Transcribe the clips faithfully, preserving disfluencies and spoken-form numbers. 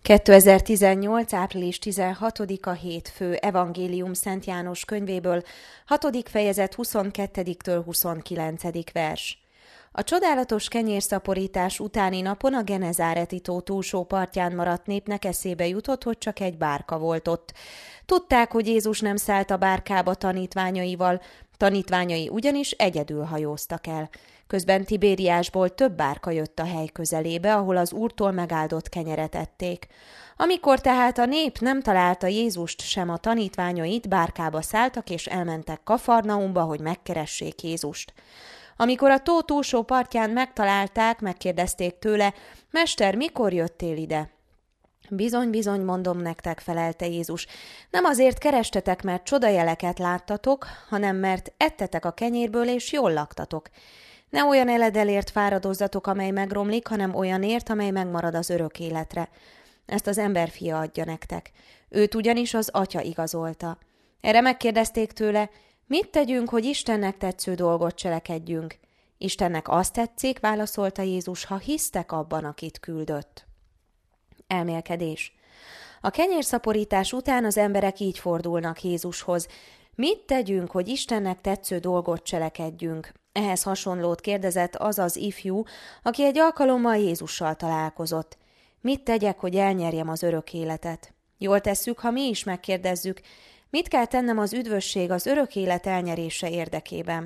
kétezer-tizennyolc. április tizenhatodika hétfő. Evangélium Szent János könyvéből, hatodik fejezet huszonkettediktől huszonkilencedik vers. A csodálatos kenyérszaporítás utáni napon a Genezáreti tó túlsó partján maradt népnek eszébe jutott, hogy csak egy bárka volt ott. Tudták, hogy Jézus nem szállt a bárkába tanítványaival, tanítványai ugyanis egyedül hajóztak el. Közben Tibériásból több bárka jött a hely közelébe, ahol az Úrtól megáldott kenyeret ették. Amikor tehát a nép nem találta Jézust sem a tanítványait, bárkába szálltak és elmentek Kafarnaumba, hogy megkeressék Jézust. Amikor a tó túlsó partján megtalálták, megkérdezték tőle: Mester, mikor jöttél ide? Bizony, bizony, mondom nektek, felelte Jézus, nem azért kerestetek, mert csodajeleket láttatok, hanem mert ettetek a kenyérből és jól laktatok. Ne olyan eledelért fáradozzatok, amely megromlik, hanem olyanért, amely megmarad az örök életre. Ezt az emberfia adja nektek. Őt ugyanis az Atya igazolta. Erre megkérdezték tőle: mit tegyünk, hogy Istennek tetsző dolgot cselekedjünk? Istennek azt tetszik, válaszolta Jézus, ha hisztek abban, akit küldött. Elmélkedés. A kenyérszaporítás után az emberek így fordulnak Jézushoz: mit tegyünk, hogy Istennek tetsző dolgot cselekedjünk? Ehhez hasonlót kérdezett az az ifjú, aki egy alkalommal Jézussal találkozott. Mit tegyek, hogy elnyerjem az örök életet? Jól tesszük, ha mi is megkérdezzük: mit kell tennem az üdvösség, az örök élet elnyerése érdekében?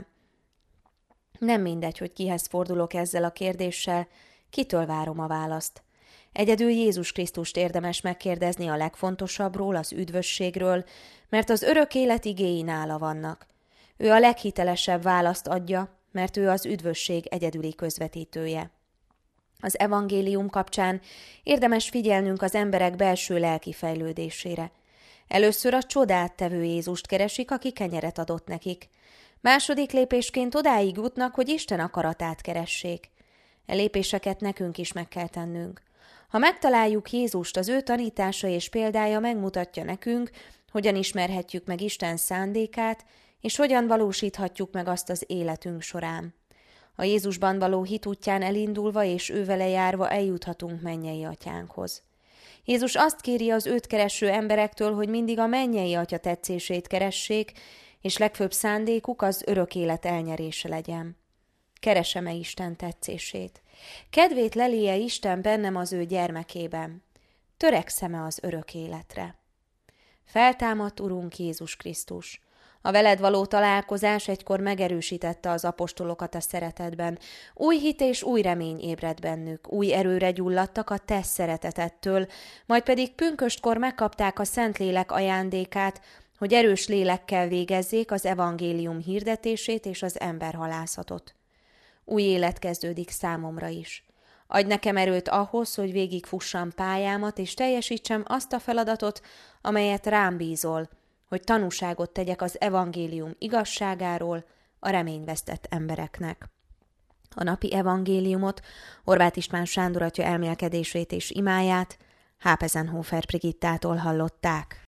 Nem mindegy, hogy kihez fordulok ezzel a kérdéssel, kitől várom a választ. Egyedül Jézus Krisztust érdemes megkérdezni a legfontosabbról, az üdvösségről, mert az örök élet igéi nála vannak. Ő a leghitelesebb választ adja, mert ő az üdvösség egyedüli közvetítője. Az evangélium kapcsán érdemes figyelnünk az emberek belső lelki fejlődésére. Először a csodát tevő Jézust keresik, aki kenyeret adott nekik. Második lépésként odáig jutnak, hogy Isten akaratát keressék. E lépéseket nekünk is meg kell tennünk. Ha megtaláljuk Jézust, az ő tanítása és példája megmutatja nekünk, hogyan ismerhetjük meg Isten szándékát, és hogyan valósíthatjuk meg azt az életünk során. A Jézusban való hit útján elindulva és ő vele járva eljuthatunk mennyei atyánkhoz. Jézus azt kéri az őt kereső emberektől, hogy mindig a mennyei atya tetszését keressék, és legfőbb szándékuk az örök élet elnyerése legyen. Keresem-e Isten tetszését? Kedvét lelije Isten bennem az ő gyermekében? Törekszem-e az örök életre? Feltámadt Urunk Jézus Krisztus. A veled való találkozás egykor megerősítette az apostolokat a szeretetben. Új hit és új remény ébredt bennük, új erőre gyulladtak a te szeretetettől, majd pedig pünköstkor megkapták a Szentlélek ajándékát, hogy erős lélekkel végezzék az evangélium hirdetését és az emberhalászatot. Új élet kezdődik számomra is. Adj nekem erőt ahhoz, hogy végigfussam pályámat, és teljesítsem azt a feladatot, amelyet rám bízol, hogy tanúságot tegyek az evangélium igazságáról a reményvesztett embereknek. A napi evangéliumot, Horváth István Sándor atya elmélkedését és imáját Hápezenhofer Brigittától hallották.